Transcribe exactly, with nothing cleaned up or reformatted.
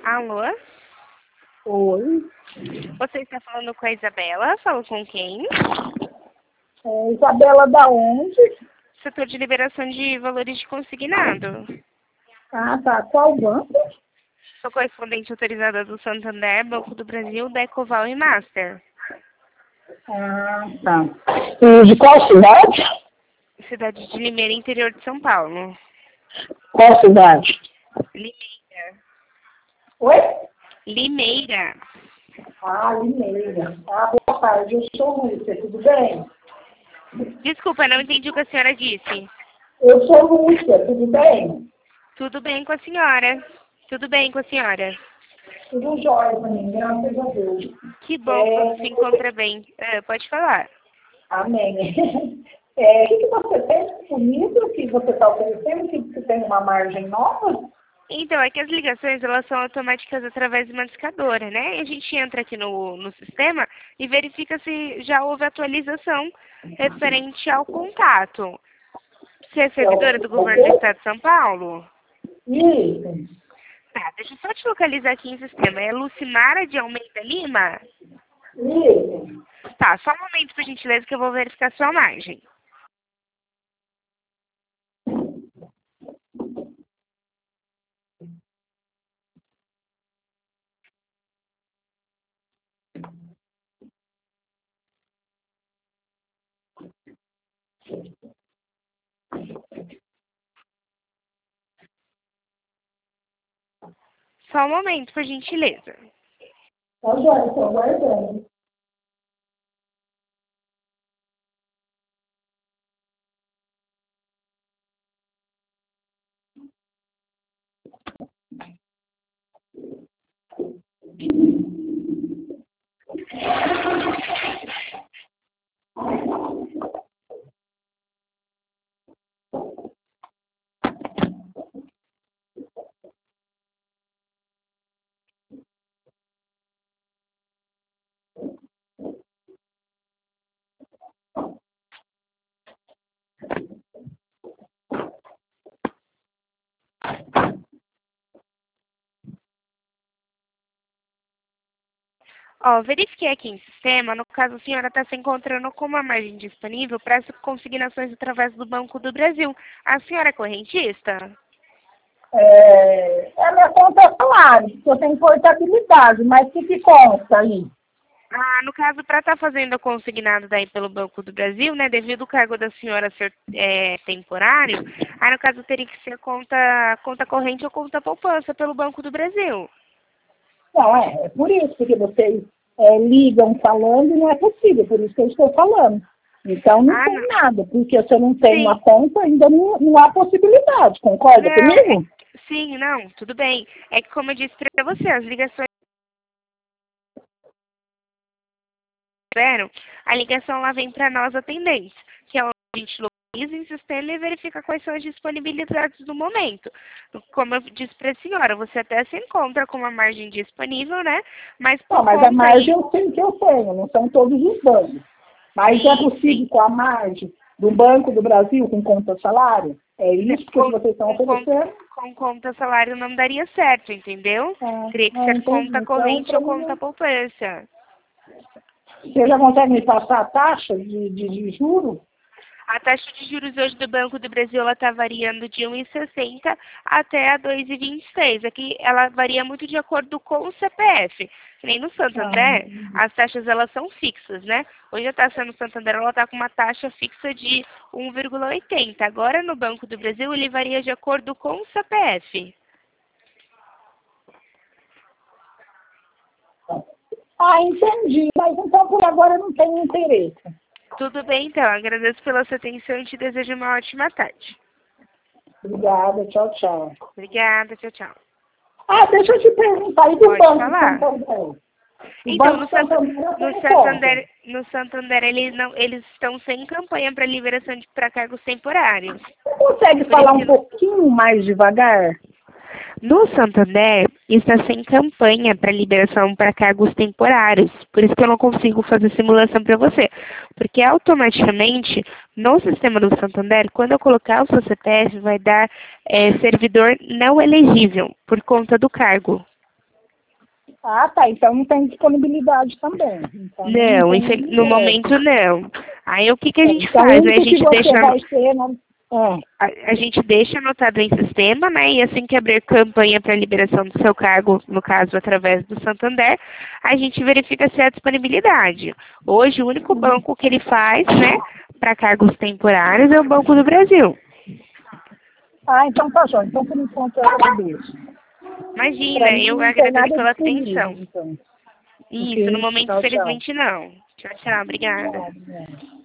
Alô? Oi. Você está falando com a Isabela? Falo com quem? É, Isabela da onde? Setor de liberação de valores de consignado. Ah, tá. Qual banco? Sou correspondente autorizada do Santander, Banco do Brasil, da Ecoval e Master. Ah, tá. E de qual cidade? Cidade de Limeira, interior de São Paulo. Qual cidade? Limeira. Oi? Limeira. Ah, Limeira. Ah, boa tarde. Eu sou Lúcia, tudo bem? Desculpa, não entendi o que a senhora disse. Eu sou Lúcia, tudo bem? Tudo bem com a senhora? Tudo bem com a senhora? Tudo jóia pra mim, graças a Deus. Que bom que É, você se encontra bem. Ah, pode falar. Amém. É, o que que você tem disponível que você está oferecendo? Que você tem uma margem nova? Então, é que as ligações, elas são automáticas através de uma discadora, né? E a gente entra aqui no, no sistema e verifica se já houve atualização referente ao contato. Você é É servidora do o governo do o Estado de São Paulo? Isso. Tá, deixa eu só te localizar aqui em sistema. É Lucimara de Almeida Lima? Isso. Tá, só um momento, por gentileza, que eu vou verificar a sua margem. Só um momento, por gentileza. Tá jóia, estou aguardando. Ó, verifiquei aqui em sistema, no caso a senhora está se encontrando com uma margem disponível para as consignações através do Banco do Brasil. A senhora é correntista? É, é minha conta é salário, porque eu tenho portabilidade, mas o que, que consta aí? Ah, no caso, para estar fazendo a consignado daí pelo Banco do Brasil, né, devido ao cargo da senhora ser é, temporário, aí no caso teria que ser conta, conta corrente ou conta poupança pelo Banco do Brasil. Não, é, é por isso, porque vocês é, ligam falando e não é possível, por isso que eu estou falando. Então não Ah, tem não. nada, porque se eu não tenho Sim. uma conta, ainda não, não há possibilidade, concorda Não, é, comigo? sim, não, tudo bem. É que como eu disse para você, as ligações tiveram, a ligação lá vem para nós atendentes, que é onde a gente localiza em sistema e verifica quais são as disponibilidades do momento. Como eu disse para a senhora, você até se encontra com uma margem disponível, né? Mas Não, por mas a conta aí, margem eu sei que eu tenho, não são todos os bancos. Mas é sim, possível sim. com a margem do Banco do Brasil com conta salário? É isso que Com, vocês estão com, conta, oferecendo? com conta salário não daria certo, entendeu? Ah, Teria que ah, ser entendi. conta Então, corrente para ou mim, conta não- poupança. você já consegue me passar a taxa de, de, de juros? A taxa de juros hoje do Banco do Brasil ela está variando de um vírgula sessenta até a dois vírgula vinte e seis. Aqui ela varia muito de acordo com o C P F. Que nem no Ah, Santander, as taxas elas são fixas, né? Hoje a taxa no Santander ela está com uma taxa fixa de um vírgula oitenta. Agora no Banco do Brasil ele varia de acordo com o C P F. ah, entendi. Mas então por agora eu não tenho interesse. Tudo bem então, agradeço pela sua atenção e te desejo uma ótima tarde. Obrigada, tchau, tchau. Obrigada, tchau, tchau. Ah, deixa eu te perguntar, e do Pode Banco falar. Santander? O Então, no, Banco Santa- Santander eu no tenho conta. Santander, no Santander eles, não, eles estão sem campanha para liberação de para cargos temporários. Você consegue Por falar isso um que pouquinho mais devagar? no Santander está sem campanha para liberação para cargos temporários. Por isso que eu não consigo fazer simulação para você. Porque automaticamente, no sistema do Santander, quando eu colocar o seu C P F, vai dar é, servidor não elegível por conta do cargo. Ah, tá. Então não tem disponibilidade também. Então, Não, não infel- tem, no é, momento não. Aí o que, que a é, gente então, o faz? A único que gente você deixa, vai ter, né? É. a, a gente deixa anotado em sistema, né? E assim que abrir campanha para liberação do seu cargo, no caso através do Santander, a gente verifica se há disponibilidade. Hoje o único banco que ele faz, né, para cargos temporários é o Banco do Brasil. Ah, então tá, João. Então, por enquanto, eu agradeço. Para Imagina, mim, eu não tem agradeço nada pela disponível, atenção. então. Isso, no Ok? momento, Tchau, tchau. infelizmente, não. Tchau, tchau. Obrigada. Obrigada.